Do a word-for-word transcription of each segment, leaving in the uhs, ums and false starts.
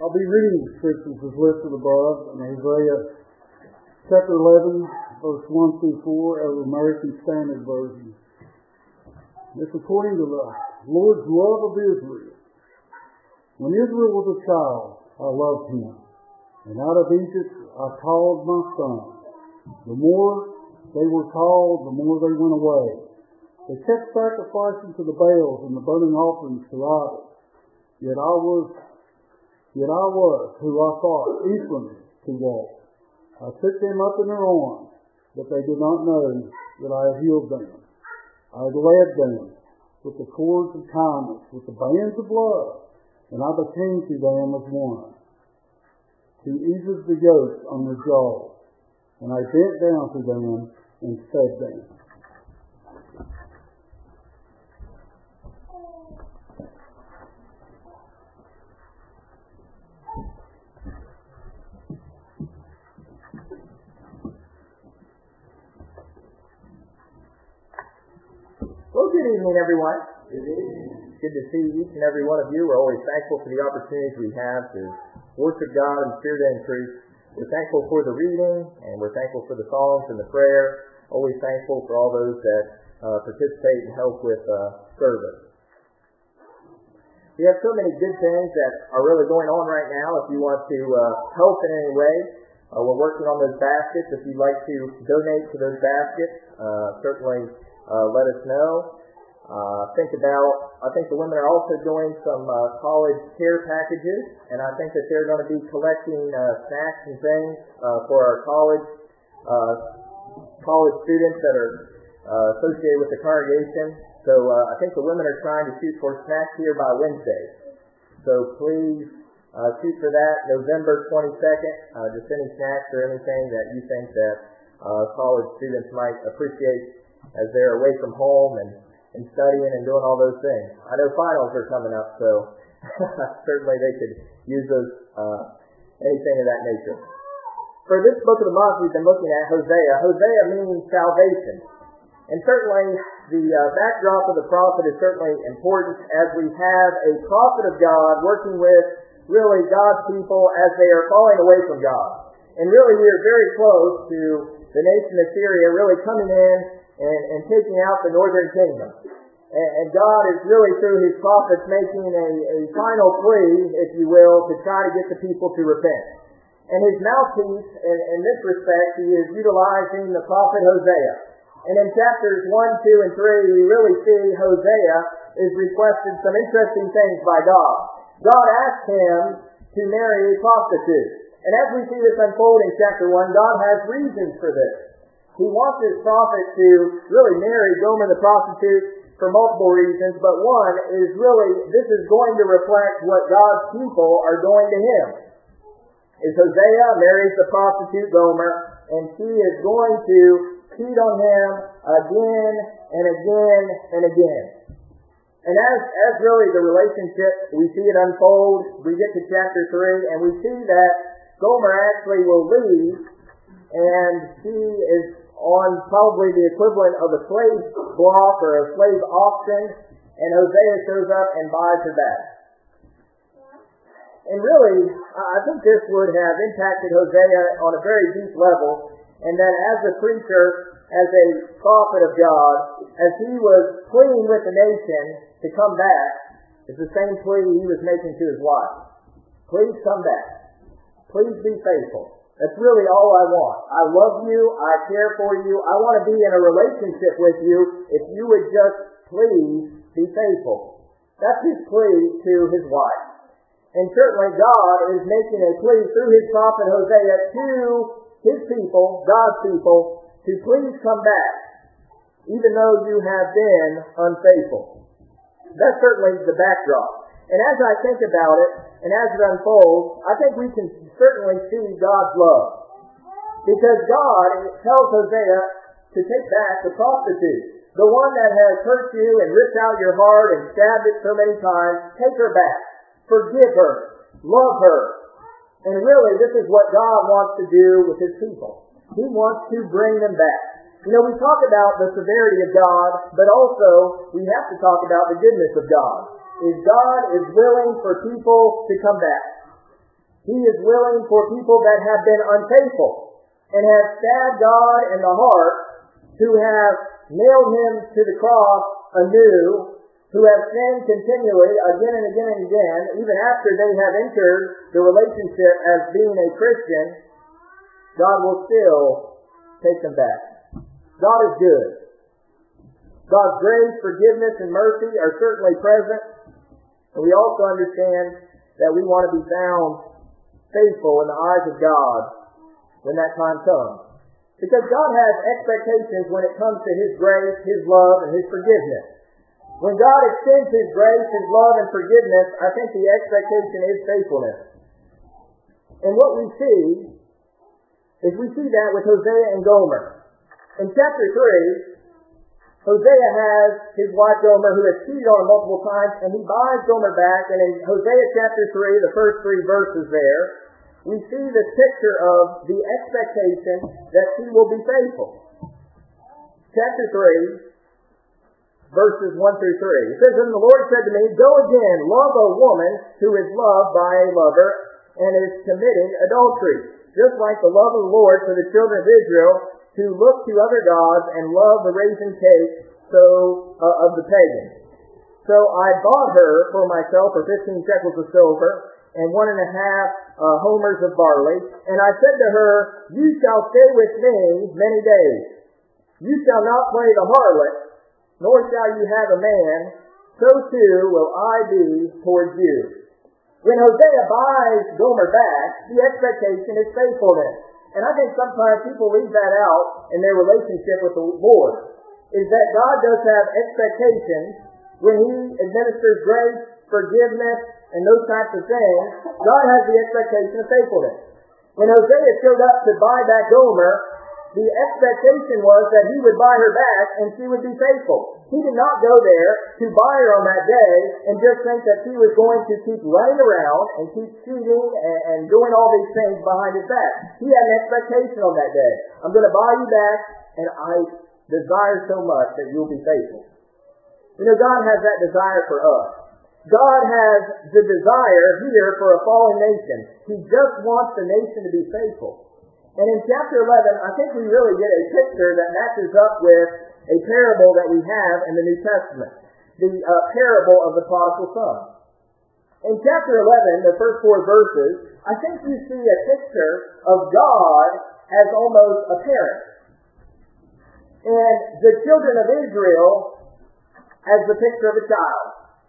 I'll be reading the scriptures as listed above in Hosea chapter eleven, verse one through four of the American Standard Version. It's according to the Lord's love of Israel. When Israel was a child, I loved him, and out of Egypt I called my son. The more they were called, the more they went away. They kept sacrificing to the Baals and the burning offerings to idols. Yet I was, yet I was who I thought Ephraim to walk. I took them up in their arms, but they did not know that I had healed them. I had led them with the cords of kindness, with the bands of love, and I became to them as one. He eased the yoke on their jaws, and I bent down to them and fed them. Well, good evening, everyone. Good evening. Good to see each and every one of you. We're always thankful for the opportunities we have to worship God in spirit and truth. We're thankful for the reading, and we're thankful for the songs and the prayer. Always thankful for all those that uh, participate and help with uh, service. We have so many good things that are really going on right now. If you want to uh, help in any way, uh, we're working on those baskets. If you'd like to donate to those baskets, uh, certainly Uh, let us know. Uh, think about, I think the women are also doing some uh, college care packages, and I think that they're going to be collecting uh, snacks and things uh, for our college uh, college students that are uh, associated with the congregation. So uh, I think the women are trying to shoot for snacks here by Wednesday. So please uh, shoot for that, November twenty-second. Uh, just any snacks or anything that you think that uh, college students might appreciate as they're away from home and, and studying and doing all those things. I know finals are coming up, so certainly they could use those, uh, anything of that nature. For this book of the month, we've been looking at Hosea. Hosea means salvation. And certainly the uh, backdrop of the prophet is certainly important, as we have a prophet of God working with really God's people as they are falling away from God. And really we are very close to the nation of Syria really coming in And, and taking out the northern kingdom. And, and God is really, through his prophets, making a, a final plea, if you will, to try to get the people to repent. And his mouthpiece, in, in this respect, he is utilizing the prophet Hosea. And in chapters one, two, and three, we really see Hosea is requested some interesting things by God. God asked him to marry a prostitute. And as we see this unfold in chapter one, God has reasons for this. He wants his prophet to really marry Gomer the prostitute for multiple reasons, but one is really, this is going to reflect what God's people are doing to him. Is Hosea marries the prostitute Gomer, and she is going to cheat on him again and again and again. And as, as really the relationship, we see it unfold, we get to chapter three, and we see that Gomer actually will leave, and she is on probably the equivalent of a slave block or a slave auction, and Hosea shows up and buys her back. And really, I think this would have impacted Hosea on a very deep level, and that as a preacher, as a prophet of God, as he was pleading with the nation to come back, is the same plea he was making to his wife. Please come back. Please be faithful. That's really all I want. I love you. I care for you. I want to be in a relationship with you if you would just please be faithful. That's his plea to his wife. And certainly God is making a plea through his prophet Hosea to his people, God's people, to please come back, even though you have been unfaithful. That's certainly the backdrop. And as I think about it, and as it unfolds, I think we can certainly see God's love. Because God tells Hosea to take back the prostitute, the one that has hurt you and ripped out your heart and stabbed it so many times. Take her back. Forgive her. Love her. And really, this is what God wants to do with his people. He wants to bring them back. You know, we talk about the severity of God, but also we have to talk about the goodness of God. Is God is willing for people to come back. He is willing for people that have been unfaithful and have stabbed God in the heart, who have nailed him to the cross anew, who have sinned continually again and again and again, even after they have entered the relationship as being a Christian, God will still take them back. God is good. God's grace, forgiveness, and mercy are certainly present. And we also understand that we want to be found faithful in the eyes of God when that time comes. Because God has expectations when it comes to His grace, His love, and His forgiveness. When God extends His grace, His love, and forgiveness, I think the expectation is faithfulness. And what we see is we see that with Hosea and Gomer. In chapter three, Hosea has his wife Gomer, who has cheated on him multiple times, and he buys Gomer back. And in Hosea chapter three, the first three verses there, we see this picture of the expectation that she will be faithful. Chapter three, verses one through three. It says, "And the Lord said to me, Go again, love a woman who is loved by a lover and is committing adultery, just like the love of the Lord for the children of Israel, to look to other gods and love the raisin cake so uh, of the pagans. So I bought her for myself for fifteen shekels of silver and one and a half uh, homers of barley. And I said to her, You shall stay with me many days. You shall not play the harlot, nor shall you have a man. So too will I be towards you." When Hosea buys Gomer back, the expectation is faithfulness. And I think sometimes people leave that out in their relationship with the Lord, is that God does have expectations when He administers grace, forgiveness, and those types of things. God has the expectation of faithfulness. When Hosea showed up to buy back Gomer, the expectation was that he would buy her back and she would be faithful. He did not go there to buy her on that day and just think that she was going to keep running around and keep cheating and, and doing all these things behind his back. He had an expectation on that day. I'm going to buy you back, and I desire so much that you'll be faithful. You know, God has that desire for us. God has the desire here for a fallen nation. He just wants the nation to be faithful. And in chapter eleven, I think we really get a picture that matches up with a parable that we have in the New Testament, the uh, parable of the prodigal son. In chapter eleven, the first four verses, I think you see a picture of God as almost a parent, and the children of Israel as the picture of a child.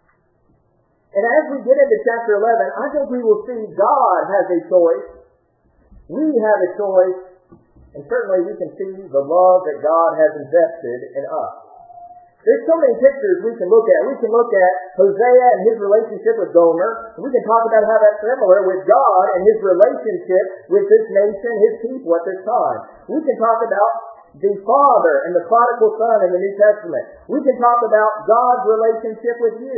And as we get into chapter eleven, I think we will see God has a choice. We have a choice, and certainly we can see the love that God has invested in us. There's so many pictures we can look at. We can look at Hosea and his relationship with Gomer, and we can talk about how that's similar with God and His relationship with this nation, His people at this time. We can talk about the father and the prodigal son in the New Testament. We can talk about God's relationship with you.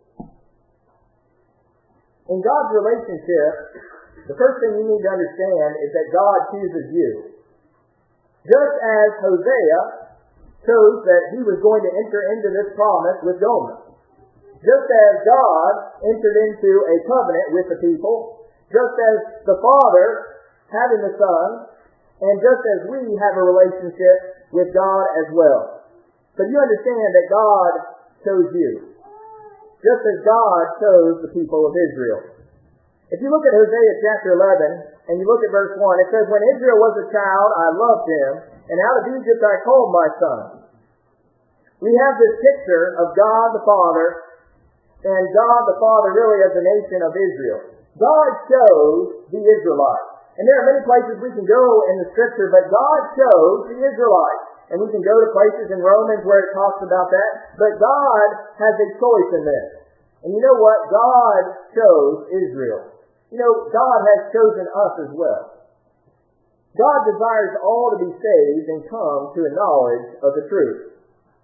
In God's relationship, the first thing you need to understand is that God chooses you. Just as Hosea chose that he was going to enter into this promise with Gomer. Just as God entered into a covenant with the people, just as the Father having the Son, and just as we have a relationship with God as well. So you understand that God chose you, just as God chose the people of Israel. If you look at Hosea chapter eleven, and you look at verse one, it says, "When Israel was a child, I loved him, and out of Egypt I called my son." We have this picture of God the Father, and God the Father really as the nation of Israel. God chose the Israelites. And there are many places we can go in the Scripture, but God chose the Israelites. And we can go to places in Romans where it talks about that. But God has a choice in this. And you know what? God chose Israel. You know, God has chosen us as well. God desires all to be saved and come to a knowledge of the truth.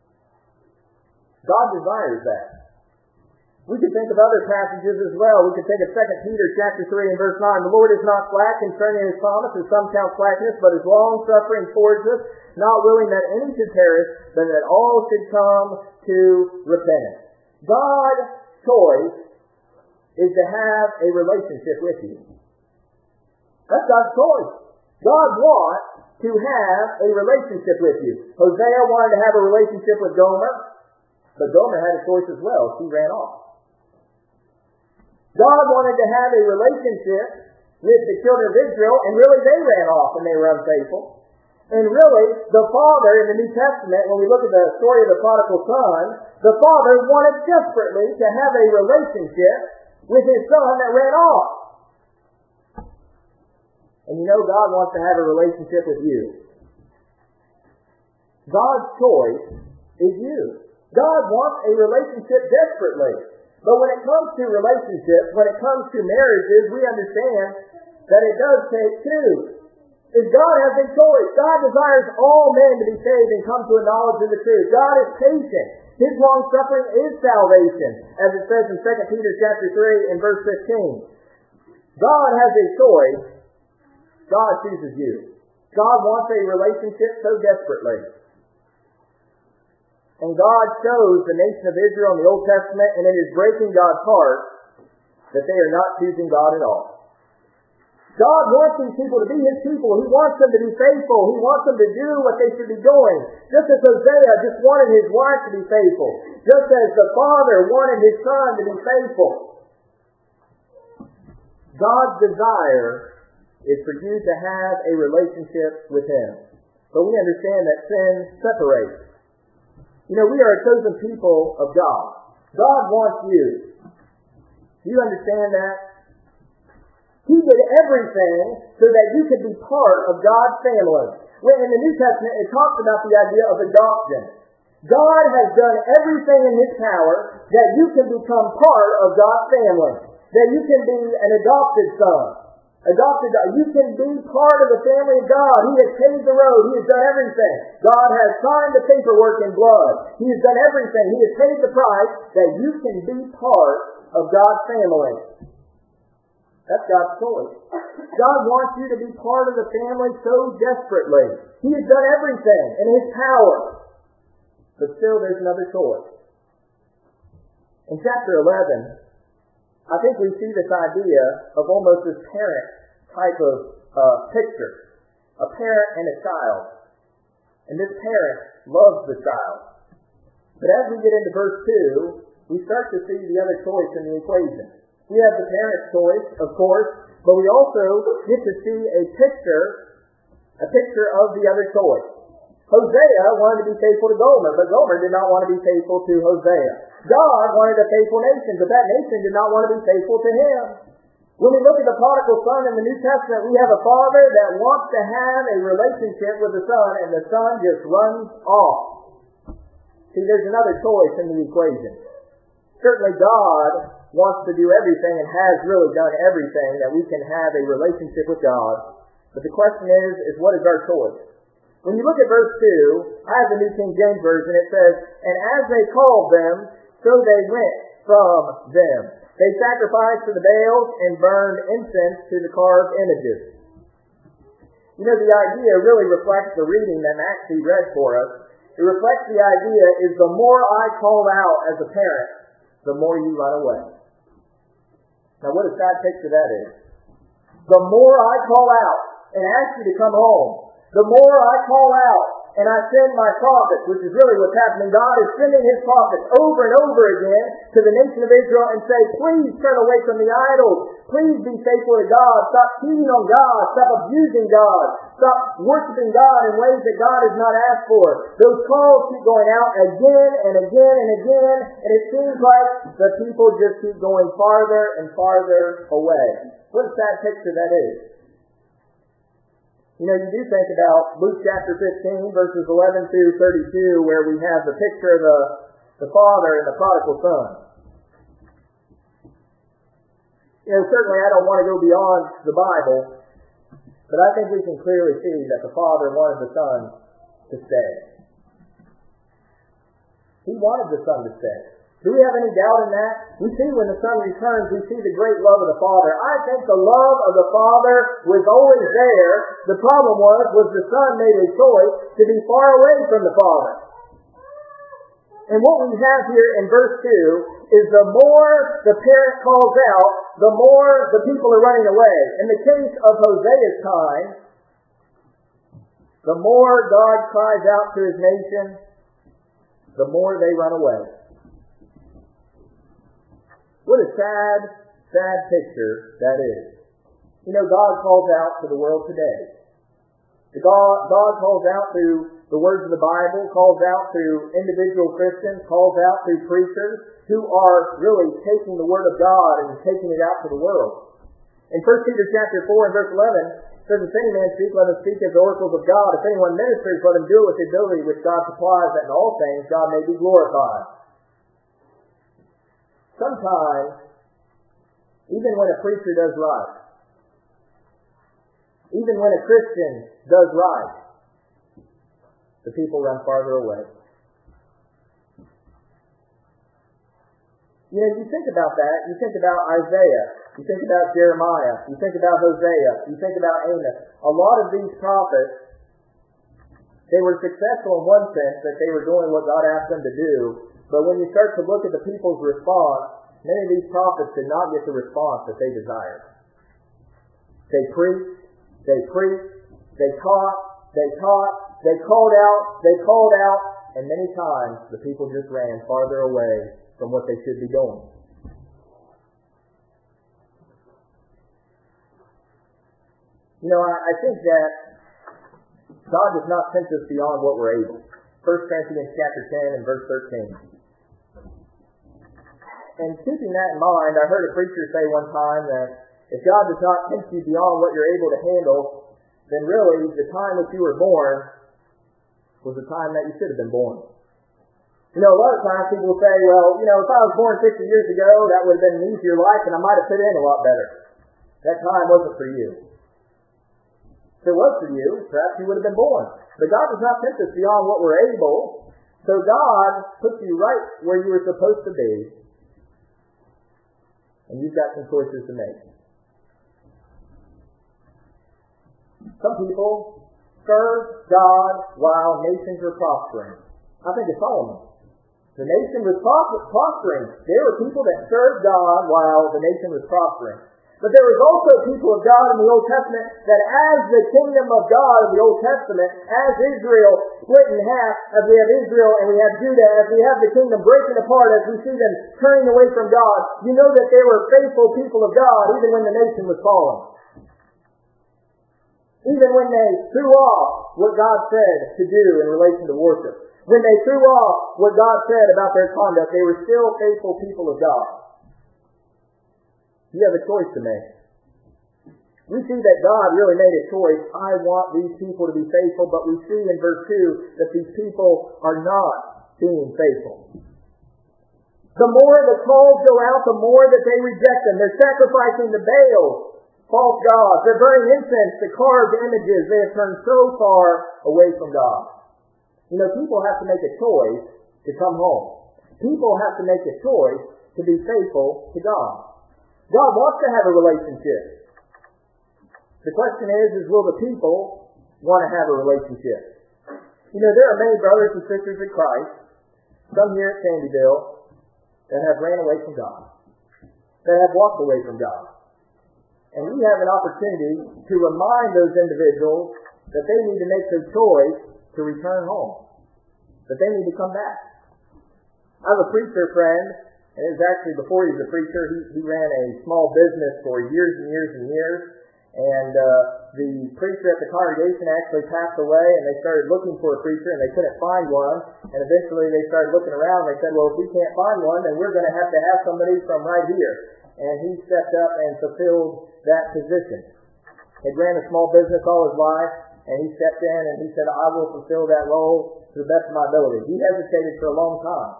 God desires that. We could think of other passages as well. We could think of Second Peter chapter three and verse nine. "The Lord is not slack concerning His promise, as some count slackness, but is long-suffering towards us, not willing that any should perish, but that all should come to repentance." God's choice is to have a relationship with you. That's God's choice. God wants to have a relationship with you. Hosea wanted to have a relationship with Gomer, but Gomer had a choice as well. She ran off. God wanted to have a relationship with the children of Israel, and really they ran off when they were unfaithful. And really, the father in the New Testament, when we look at the story of the prodigal son, the father wanted desperately to have a relationship with his son that ran off. And you know God wants to have a relationship with you. God's choice is you. God wants a relationship desperately. But when it comes to relationships, when it comes to marriages, we understand that it does take two. Is God has a choice. God desires all men to be saved and come to a knowledge of the truth. God is patient. His long suffering is salvation, as it says in Second Peter chapter three and verse fifteen. God has a choice. God chooses you. God wants a relationship so desperately. And God chose the nation of Israel in the Old Testament, and it is breaking God's heart that they are not choosing God at all. God wants these people to be His people. He wants them to be faithful. He wants them to do what they should be doing. Just as Hosea just wanted his wife to be faithful. Just as the father wanted his son to be faithful. God's desire is for you to have a relationship with Him. But we understand that sin separates. You know, we are a chosen people of God. God wants you. Do you understand that? He did everything so that you could be part of God's family. When in the New Testament, it talks about the idea of adoption. God has done everything in His power that you can become part of God's family. That you can be an adopted son. Adopted, you can be part of the family of God. He has paved the road. He has done everything. God has signed the paperwork in blood. He has done everything. He has paid the price that you can be part of God's family. That's God's choice. God wants you to be part of the family so desperately. He has done everything in His power. But still there's another choice. In chapter eleven, I think we see this idea of almost this parent type of uh, picture. A parent and a child. And this parent loves the child. But as we get into verse two, we start to see the other choice in the equation. We have the parent's choice, of course, but we also get to see a picture, a picture of the other choice. Hosea wanted to be faithful to Gomer, but Gomer did not want to be faithful to Hosea. God wanted a faithful nation, but that nation did not want to be faithful to him. When we look at the prodigal son in the New Testament, we have a father that wants to have a relationship with the son, and the son just runs off. See, there's another choice in the equation. Certainly God wants to do everything and has really done everything that we can have a relationship with God. But the question is, is what is our choice? When you look at verse two, I have the New King James Version, it says, "And as they called them, so they went from them. They sacrificed to the Baals and burned incense to the carved images." You know, the idea really reflects the reading that Maxie read for us. It reflects the idea is the more I call out as a parent, the more you run away. Now what a sad picture that is. The more I call out and ask you to come home, the more I call out and I send my prophets, which is really what's happening. God is sending His prophets over and over again to the nation of Israel and say, please turn away from the idols. Please be faithful to God. Stop cheating on God. Stop abusing God. Stop worshiping God in ways that God has not asked for. Those calls keep going out again and again and again, and it seems like the people just keep going farther and farther away. What a sad picture that is. You know, you do think about Luke chapter fifteen, verses eleven through thirty-two, where we have the picture of the, the father and the prodigal son. You know, certainly I don't want to go beyond the Bible, but I think we can clearly see that the father wanted the son to stay. He wanted the son to stay. Do we have any doubt in that? We see when the son returns, we see the great love of the father. I think the love of the father was always there. The problem was, was the son made a choice to be far away from the father. And what we have here in verse two is the more the parent calls out, the more the people are running away. In the case of Hosea's time, the more God cries out to his nation, the more they run away. What a sad, sad picture that is. You know, God calls out to the world today. God, God calls out through the words of the Bible, calls out through individual Christians, calls out through preachers who are really taking the Word of God and taking it out to the world. In First Peter chapter four and verse eleven, it says, if any man speak, let him speak as the oracles of God. If anyone ministers, let him do it with the ability which God supplies, that in all things God may be glorified. Sometimes, even when a preacher does right, even when a Christian does right, the people run farther away. You know, you think about that, you think about Isaiah, you think about Jeremiah, you think about Hosea, you think about Amos. A lot of these prophets, they were successful in one sense, that they were doing what God asked them to do, but when you start to look at the people's response, many of these prophets did not get the response that they desired. They preached, they preached, they taught, they taught, they called out, they called out, and many times the people just ran farther away from what they should be doing. You know, I, I think that God does not tempt us beyond what we're able. First Corinthians chapter ten and verse thirteen. And keeping that in mind, I heard a preacher say one time that if God does not tempt you beyond what you're able to handle, then really the time that you were born was the time that you should have been born. You know, a lot of times people will say, well, you know, if I was born fifty years ago, that would have been an easier life and I might have fit in a lot better. That time wasn't for you. If it was for you, perhaps you would have been born. But God does not tempt us beyond what we're able. So God puts you right where you were supposed to be. And you've got some choices to make. Some people serve God while nations are prospering. I think it's Solomon. The nation was prospering. There were people that served God while the nation was prospering. But there was also people of God in the Old Testament that as the kingdom of God in the Old Testament, as Israel split in half, as we have Israel and we have Judah, as we have the kingdom breaking apart, as we see them turning away from God, you know that they were faithful people of God even when the nation was fallen. Even when they threw off what God said to do in relation to worship. When they threw off what God said about their conduct, they were still faithful people of God. You have a choice to make. We see that God really made a choice. I want these people to be faithful, but we see in verse two that these people are not being faithful. The more the calls go out, the more that they reject them. They're sacrificing the Baals, false gods. They're burning incense to carved images. They have turned so far away from God. You know, people have to make a choice to come home. People have to make a choice to be faithful to God. God wants to have a relationship. The question is, is will the people want to have a relationship? You know, there are many brothers and sisters in Christ, some here at Sandyville, that have ran away from God. That have walked away from God. And we have an opportunity to remind those individuals that they need to make their choice to return home. That they need to come back. I have a preacher friend. And it was actually before he was a preacher, he, he ran a small business for years and years and years. And uh, the preacher at the congregation actually passed away, and they started looking for a preacher, and they couldn't find one. And eventually they started looking around, and they said, well, if we can't find one, then we're going to have to have somebody from right here. And he stepped up and fulfilled that position. He ran a small business all his life, and he stepped in and he said, I will fulfill that role to the best of my ability. He hesitated for a long time.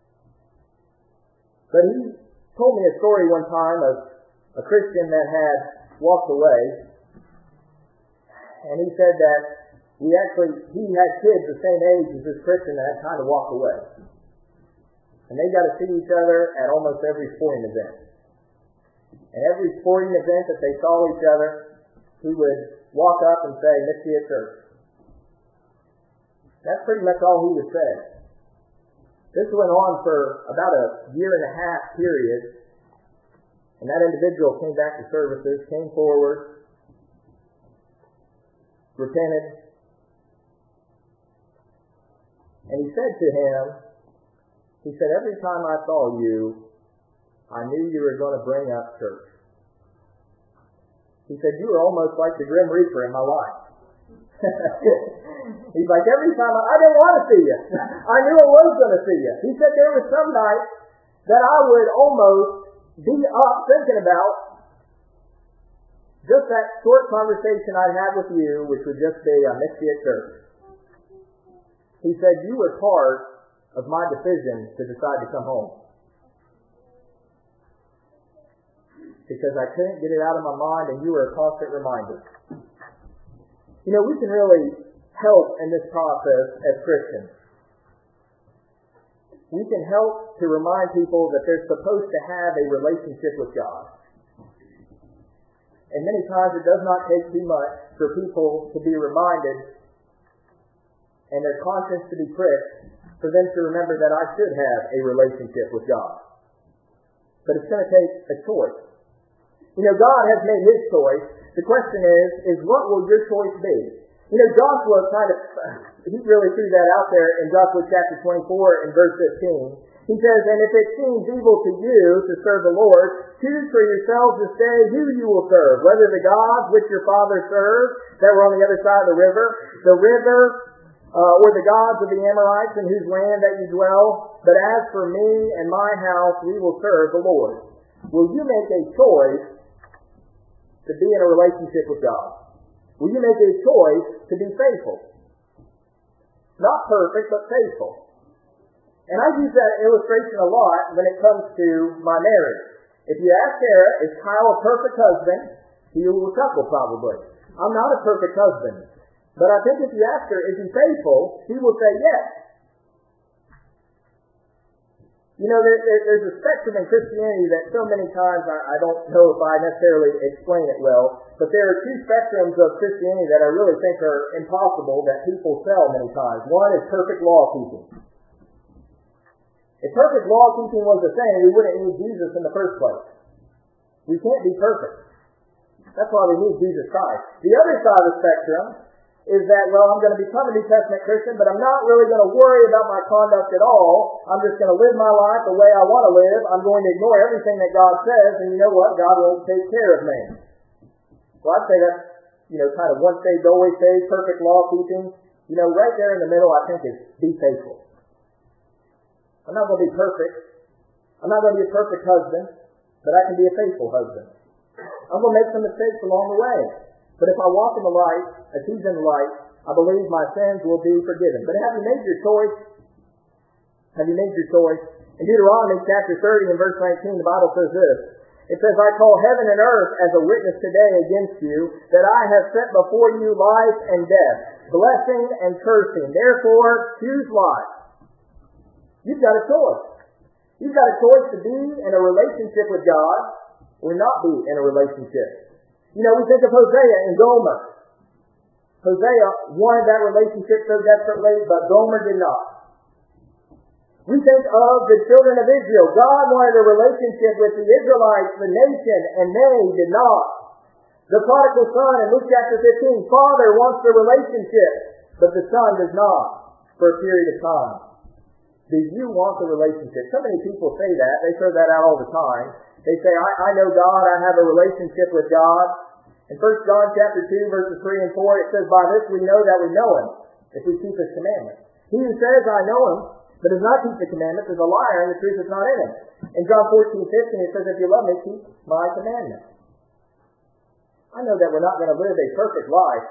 But he told me a story one time of a Christian that had walked away. And he said that he actually, he had kids the same age as this Christian that had kind of walked away. And they got to see each other at almost every sporting event. And every sporting event that they saw each other, he would walk up and say, "Miss you at church." That's pretty much all he would say. This went on for about a year and a half period, and that individual came back to services, came forward, repented, and he said to him, he said, every time I saw you, I knew you were going to bring up church. He said, you were almost like the Grim Reaper in my life. He's like, every time I, I didn't want to see you. I knew I was going to see you. He said there was some nights that I would almost be up thinking about just that short conversation I'd had with you, which would just be, I missed you at church. He said, you were part of my decision to decide to come home. Because I couldn't get it out of my mind, and you were a constant reminder. You know, we can really help in this process as Christians. We can help to remind people that they're supposed to have a relationship with God. And many times it does not take too much for people to be reminded and their conscience to be pricked for them to remember that I should have a relationship with God. But it's going to take a choice. You know, God has made His choice. The question is, is what will your choice be? You know, Joshua kind of, he really threw that out there in Joshua chapter twenty-four and verse fifteen. He says, and if it seems evil to you to serve the Lord, choose for yourselves this day who you will serve, whether the gods which your fathers served that were on the other side of the river, the river, uh, or the gods of the Amorites in whose land that you dwell. But as for me and my house, we will serve the Lord. Will you make a choice to be in a relationship with God? Will you make a choice to be faithful? Not perfect, but faithful. And I use that illustration a lot when it comes to my marriage. If you ask Sarah, is Kyle a perfect husband? She will chuckle probably. I'm not a perfect husband. But I think if you ask her, is he faithful? She will say yes. You know, there, there, there's a spectrum in Christianity that so many times I, I don't know if I necessarily explain it well, but there are two spectrums of Christianity that I really think are impossible that people sell many times. One is perfect law keeping. If perfect law keeping was the thing, we wouldn't need Jesus in the first place. We can't be perfect. That's why we need Jesus Christ. The other side of the spectrum is that, well, I'm going to become a New Testament Christian, but I'm not really going to worry about my conduct at all. I'm just going to live my life the way I want to live. I'm going to ignore everything that God says, and you know what? God will take care of me. Well, I'd say that's, you know, kind of once saved, always saved, perfect law keeping. You know, right there in the middle, I think, is be faithful. I'm not going to be perfect. I'm not going to be a perfect husband, but I can be a faithful husband. I'm going to make some mistakes along the way. But if I walk in the light, as He's in the light, I believe my sins will be forgiven. But have you made your choice? Have you made your choice? In Deuteronomy chapter thirty and verse nineteen, the Bible says this. It says, I call heaven and earth as a witness today against you, that I have set before you life and death, blessing and cursing. Therefore, choose life. You've got a choice. You've got a choice to be in a relationship with God or not be in a relationship. You know, we think of Hosea and Gomer. Hosea wanted that relationship so desperately, but Gomer did not. We think of the children of Israel. God wanted a relationship with the Israelites, the nation, and they did not. The prodigal son in Luke chapter fifteen, Father wants the relationship, but the son does not for a period of time. Do you want the relationship? So many people say that. They throw that out all the time. They say, I, I know God, I have a relationship with God. In First John chapter two, verses three and four, it says, by this we know that we know Him, if we keep His commandments. He who says, I know Him, but does not keep the commandments is a liar, and the truth is not in him. In John fourteen fifteen, it says, if you love me, keep my commandments. I know that we're not going to live a perfect life,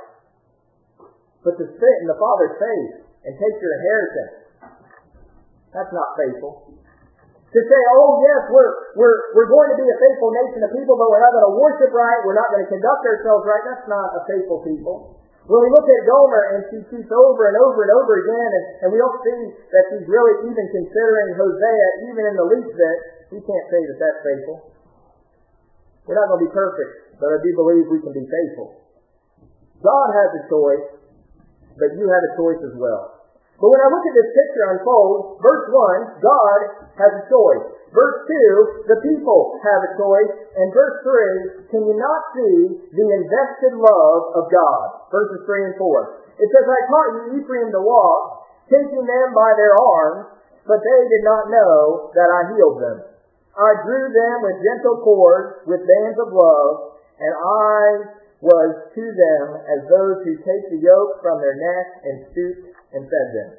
but to sit in the Father's face and take your inheritance, that's not faithful. To say, oh yes, we're we're we're going to be a faithful nation of people, but we're not going to worship right, we're not going to conduct ourselves right, that's not a faithful people. When we look at Gomer, and she keeps over and over and over again, and, and we don't see that she's really even considering Hosea, even in the least bit, we can't say that that's faithful. We're not going to be perfect, but I do believe we can be faithful. God has a choice, but you have a choice as well. But when I look at this picture unfold, verse one, God has a choice. Verse two, the people have a choice. And verse three, can you not see the invested love of God? Verses three and four. It says, I taught you Ephraim to walk, taking them by their arms, but they did not know that I healed them. I drew them with gentle cords, with bands of love, and I was to them as those who take the yoke from their neck and stoop and fed them.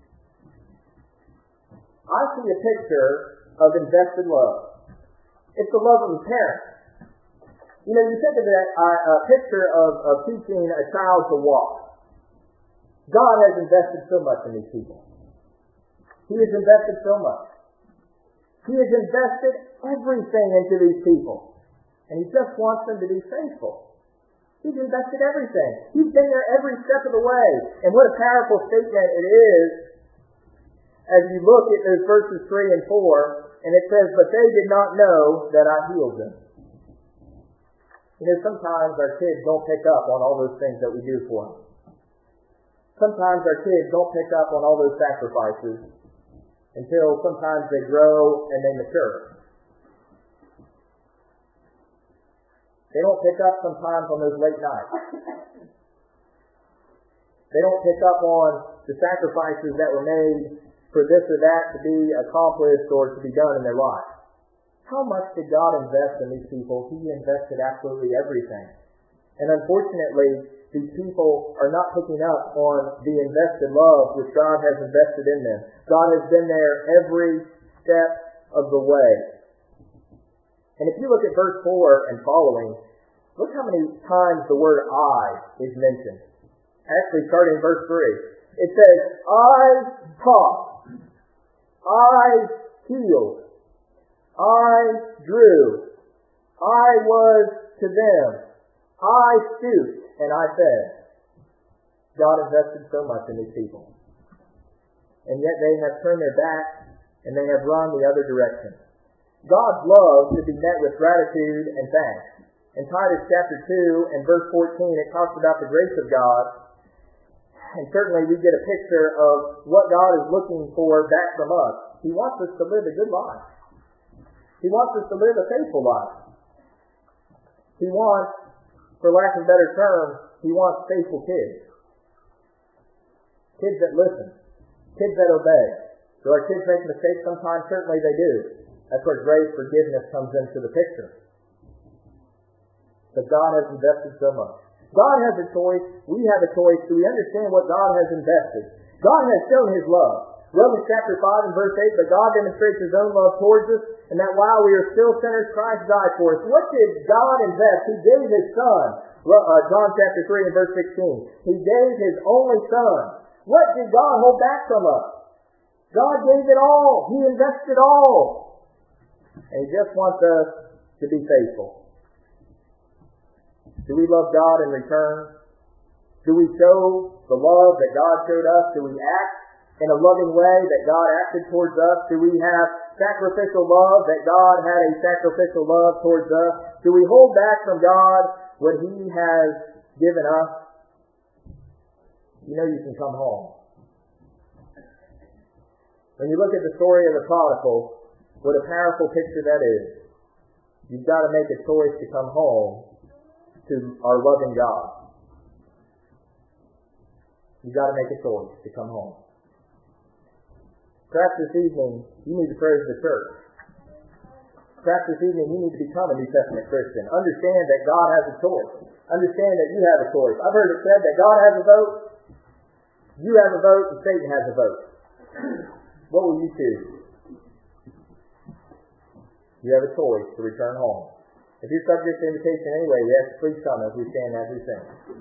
I see a picture of invested love. It's the love of a parent. You know, you think of that uh, a picture of, of teaching a child to walk. God has invested so much in these people. He has invested so much. He has invested everything into these people. And He just wants them to be faithful. He's invested everything. He's been there every step of the way. And what a powerful statement it is as you look at those verses three and four, and it says, but they did not know that I healed them. You know, sometimes our kids don't pick up on all those things that we do for them. Sometimes our kids don't pick up on all those sacrifices until sometimes they grow and they mature. They don't pick up sometimes on those late nights. They don't pick up on the sacrifices that were made for this or that to be accomplished or to be done in their life. How much did God invest in these people? He invested absolutely everything. And unfortunately, these people are not picking up on the invested love which God has invested in them. God has been there every step of the way. And if you look at verse four and following, look how many times the word I is mentioned. Actually, starting in verse three. It says, I taught, I healed, I drew, I was to them, I stooped, and I fed. God invested so much in these people. And yet they have turned their back and they have run the other direction. God's love should be met with gratitude and thanks. In Titus chapter two and verse fourteen, it talks about the grace of God. And certainly we get a picture of what God is looking for back from us. He wants us to live a good life. He wants us to live a faithful life. He wants, for lack of a better term, He wants faithful kids. Kids that listen. Kids that obey. Do our kids make mistakes sometimes? Certainly they do. That's where grace, forgiveness comes into the picture. But God has invested so much. God has a choice. We have a choice. Do we understand what God has invested? God has shown His love. Romans chapter five and verse eight, but God demonstrates His own love towards us, and that while we are still sinners, Christ died for us. What did God invest? He gave His Son. Uh, John chapter three and verse sixteen. He gave His only Son. What did God hold back from us? God gave it all. He invested all. And He just wants us to be faithful. Do we love God in return? Do we show the love that God showed us? Do we act in a loving way that God acted towards us? Do we have sacrificial love that God had a sacrificial love towards us? Do we hold back from God what He has given us? You know you can come home. When you look at the story of the prodigal, what a powerful picture that is. You've got to make a choice to come home to our loving God. You've got to make a choice to come home. Perhaps this evening, you need to pray to the church. Perhaps this evening, you need to become a New Testament Christian. Understand that God has a choice. Understand that you have a choice. I've heard it said that God has a vote, you have a vote, and Satan has a vote. What will you choose? You have a choice to return home. If you're subject to invitation anyway, we ask you please come as we stand as we sing.